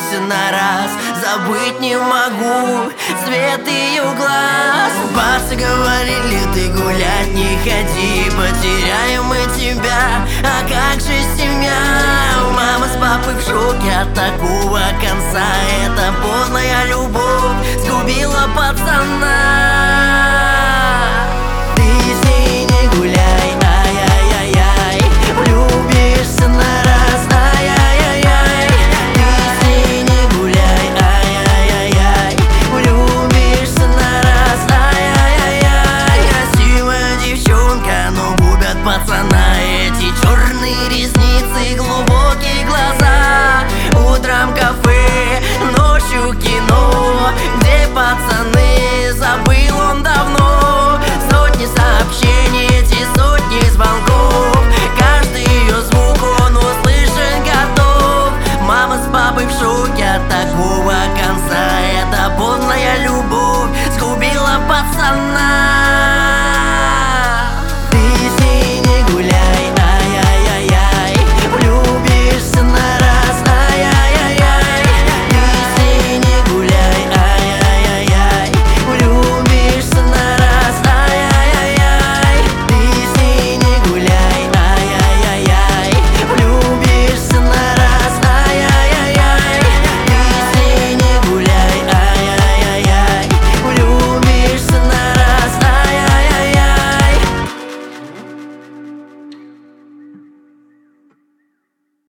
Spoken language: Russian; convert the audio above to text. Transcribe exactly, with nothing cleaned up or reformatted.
влюбишься на раз. Забыть не могу цвет ее глаз. Басы говорили, ты гулять не ходи, потеряем мы тебя, а как же семья? Мама с папой в шоке от такого конца. Эта поздная любовь сгубила пацана. Ты с ней не гуляй, ай-яй-яй-яй, влюбишься на раз, ай-яй-яй-яй. Ты с ней не гуляй, ай-яй-яй-яй, влюбишься на раз, ай-яй-яй-яй. Красивая девчонка, но губят пацана эти черные ресницы и глубокие глаза. Утром кафе, ночью кино, где пацаны, забыл он давно. Сотни сообщений, эти сотни звонков, каждый ее звук он услышать готов. Мама с папой в шоке от такого, как